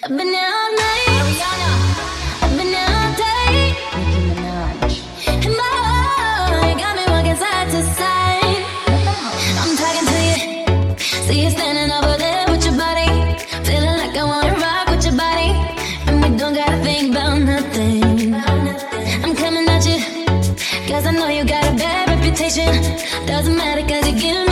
I've been here all night. Rihanna. I've been here all day. Nicki Minaj. And boy, you got me walking side to side. I'm talking to you. See you standing over there with your body. Feeling like I wanna rock with your body. And we don't gotta think about nothing. I'm coming at you, 'cause I know you got a bad reputation. Doesn't matter 'cause you give